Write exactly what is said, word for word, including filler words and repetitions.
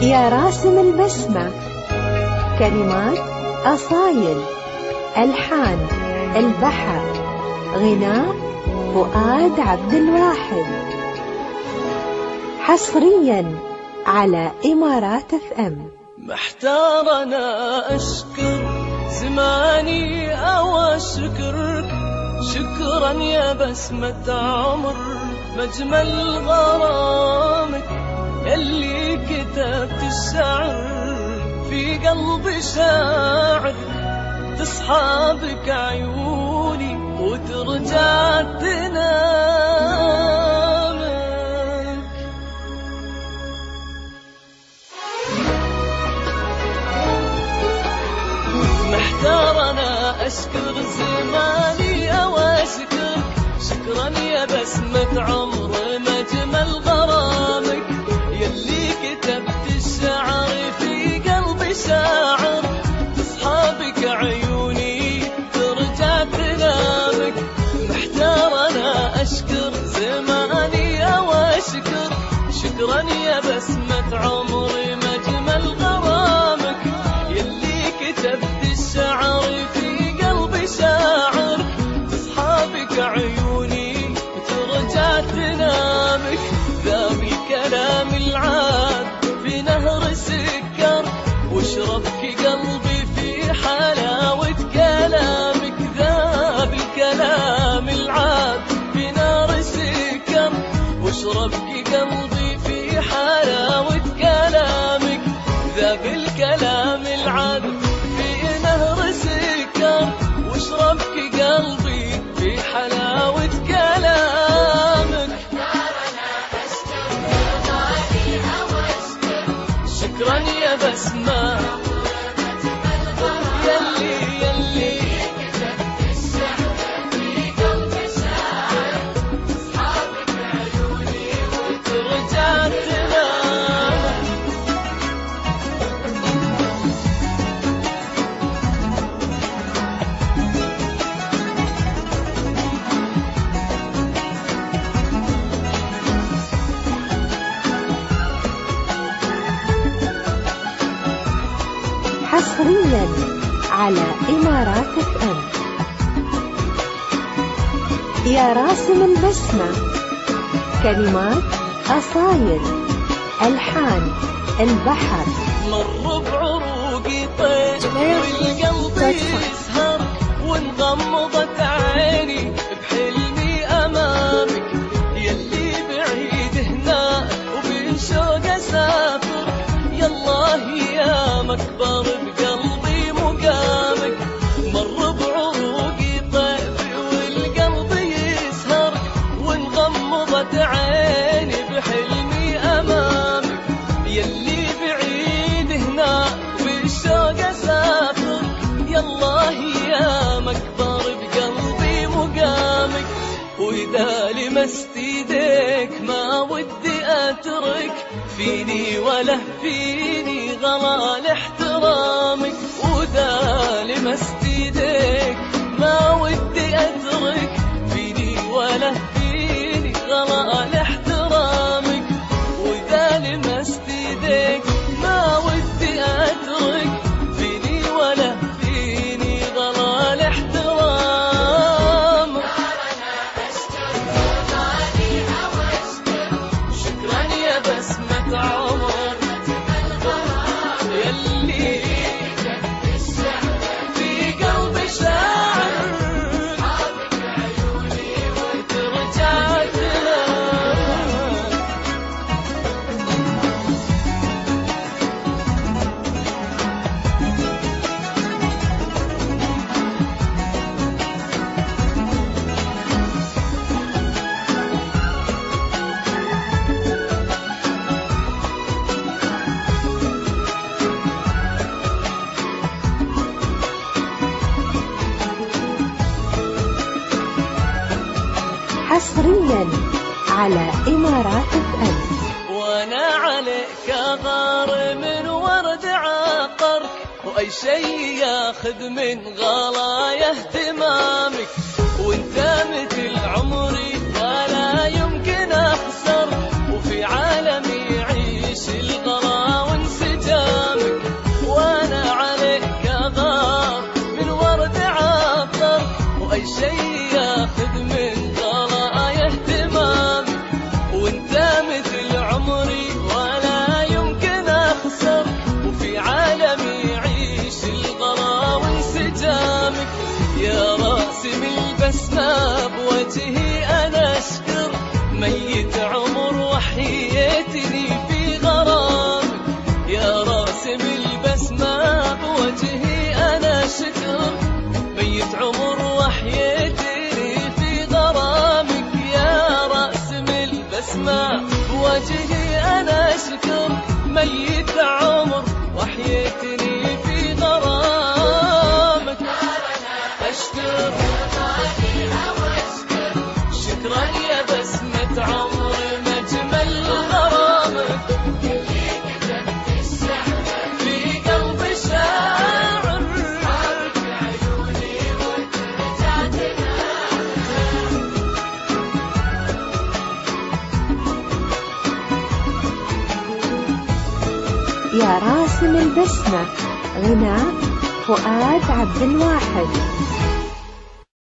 يا راسم البسمة. كلمات أصايل، ألحان البحر، غناء فؤاد عبد الواحد. حصريا على إمارات اف ام. محتار أنا أشكر زماني أو أشكرك، شكرا يا بسمة عمر مجمل غرامك، اللي كتبت الشعر في قلبي شاعر، تصحى بك عيوني وترجع تنامك. محتار أنا أشكر زماني أو أشكرك، شكرا يا بسمة عمر مجمل غرامك، يلي كتبت الشعر في قلبي شاعر، تصحى بك عيوني ترجع تنامك. محتار أنا أشكر زماني أو أشكر، شكرا يا بسمة عمر مجمل غرامك، يلي كتبت الشعر في قلبي شاعر، تصحى بك عيوني وترجع تنامك. ذاب الكلام العاد في نهر سكر، واشربك قلبي في حلاوة كلامك. ذاب الكلام العاد في نهر سكر، واشربك قلبي في حلاوة كلامك. ذاب الكلام العاد في نهر سكر، واشربك قلبي في حلاوة كلامك. شكرا يا بسمة يلي يلي كتبت الشعر في قلبي شاعر، أصحابك عيوني وترجع تنام. حصريا على إمارات اف ام. يا راسم البسمة. كلمات أصايل، ألحان البحر. مر بعروقي طير والقلب يسهر، وانغمضت عيني بحلمي أمامك، يلي بعيد هناك وبين شوق أسافر. يالله يا مكبر بقلبي مقامك، مر بعروقي طير والقلب يسهر، وانغمضت عيني بحلمي أمامك، يلي بعيد هناك بالشوق أسافر. يالله يا مكبر بقلبي مقامك، وإذا لمست ايديك ما ودي أترك، فيني ولا فيني غلال احترامك. وإذا لمست ايديك ما ودي أترك، فيني ولا فيني غلال احترامك. وإذا لمست ايديك ما ودي أترك، فيني ولا فيني غلال احترامك. شكرا يا بسمة عمر يلي في قلبي شاعر، وترجع تنام. حصريا على إمارات اف ام. وانا عليك غار من ورد عقرك، واي شي ياخذ من غلايا اهتمامك. وانت مثل عمري ولا يمكن اخسر، وفي عالمي يعيش الغلا وانسى البسمة بوجهي أنا أشكر ميت عمر وحيتني في غرامك. أشكر شكرا يا بسمة عمر مجمل غرامك في قلبي شاعر يا راسم البسمة. غناء فؤاد عبد الواحد.